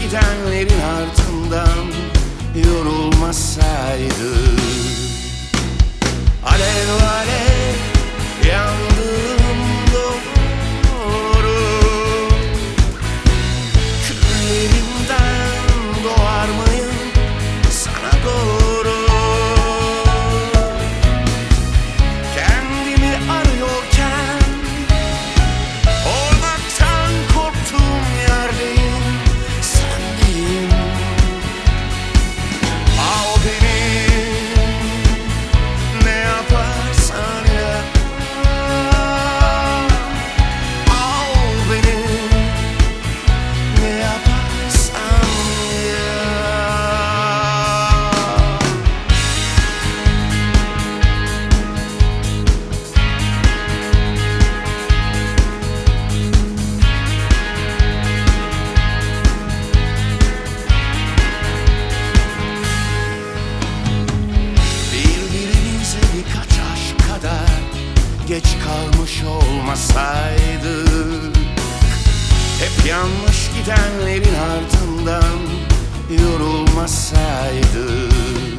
gidenlerin ardından yorulmasaydı. Alev alev yandım doğru, küllerimden doğar mıyım sana doğru? Kendimi arıyorken olmaktan korktuğum yerdeyim, sendeyim. Al beni, ne yaparsan yap. Al beni, ne yaparsan yap. Birbirimize birkaç aşk kadar geç kalmış olmasaydık, hep yanlış gidenlerin ardından yorulmasaydık.